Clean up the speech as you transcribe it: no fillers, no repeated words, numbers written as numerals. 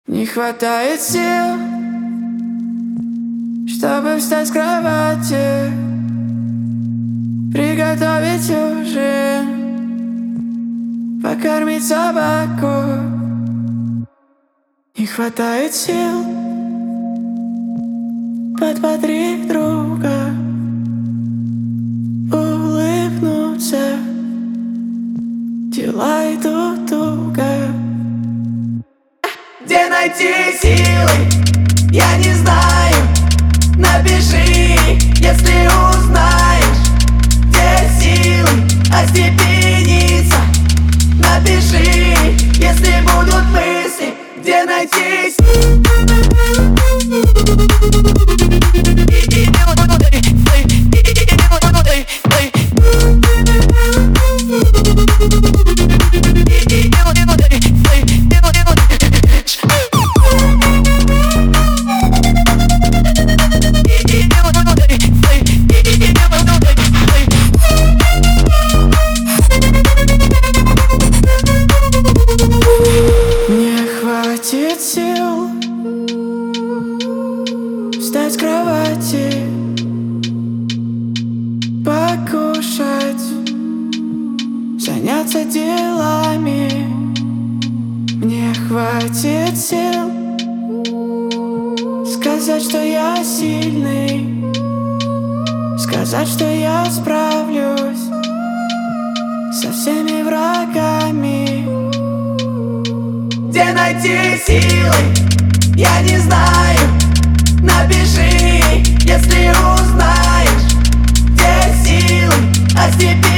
Не хватает сил, чтобы встать с кровати, приготовить ужин, покормить собаку. Не хватает сил подбодрить друга, улыбнуться, дела идут туго. Где найти силы, я не знаю. Напиши, если узнаешь, где силы остепениться. Напиши, если будут мысли, где найти сил встать с кровати, покушать, заняться делами. Мне хватит сил сказать, что я сильный, сказать, что я справлюсь со всеми врагами. Где найти силы, я не знаю. Напиши, если узнаешь, где силы остепениться.